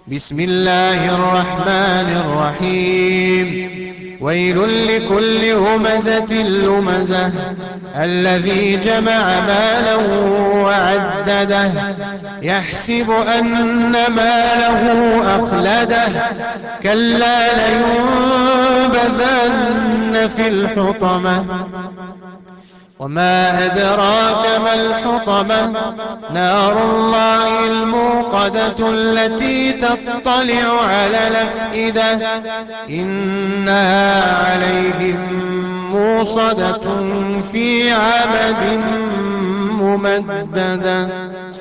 بسم الله الرحمن الرحيم. ويل لكل همزة لمزة الذي جمع مالا وعدده يحسب أن ماله أخلده كلا لينبذن في الحطمة وما أدراك ما الحطمة نار الله الموقدة التي تطلع على الأفئدة إنها عليهم موصدة في عمد ممددة.